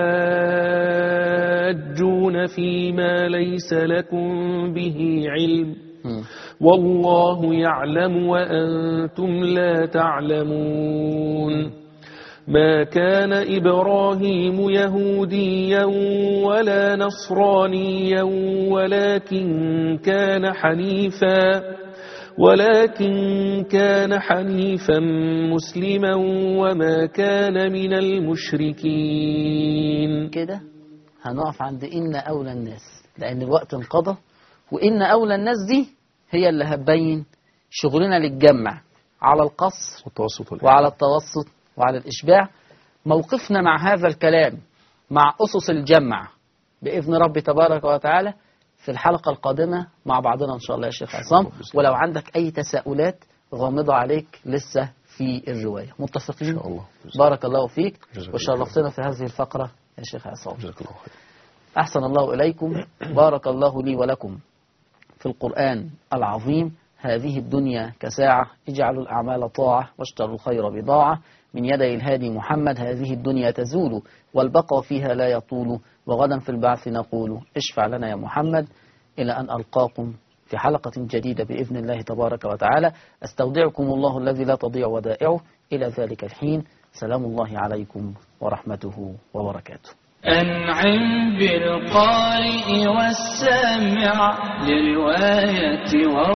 تحاجون فيما ليس لكم به علم مم. والله يعلم وأنتم لا تعلمون. ما كان إبراهيم يهوديا ولا نصرانيا ولكن كان حنيفا ولكن كان حنيفا مسلما وما كان من المشركين. كده هنقف عند إن أولى الناس، لأن الوقت انقضى، وإن أولى الناس دي هي اللي هتبين شغلنا للجمع على القصر والتوسط والإشباع. وعلى التوسط وعلى الإشباع. موقفنا مع هذا الكلام مع أسس الجمع بإذن ربي تبارك وتعالى في الحلقة القادمة مع بعضنا إن شاء الله يا شيخ عصام. ولو عندك أي تساؤلات غامضة عليك لسه في الرواية. متفقين؟ إن شاء الله. بارك الله فيك جزاك وشرفتنا في هذه الفقرة يا شيخ عصام. جزاك الله خير. أحسن الله إليكم. بارك الله لي ولكم في القرآن العظيم. هذه الدنيا كساعة، اجعلوا الأعمال طاعة واشتروا الخير بضاعة. من يدي الهادي محمد. هذه الدنيا تزول والبقاء فيها لا يطول، وغدا في البعث نقول اشفع لنا يا محمد. إلى أن ألقاكم في حلقة جديدة بإذن الله تبارك وتعالى. أستودعكم الله الذي لا تضيع ودائعه. إلى ذلك الحين، سلام الله عليكم ورحمته وبركاته. أنعم بالقارئ والسامع لرواية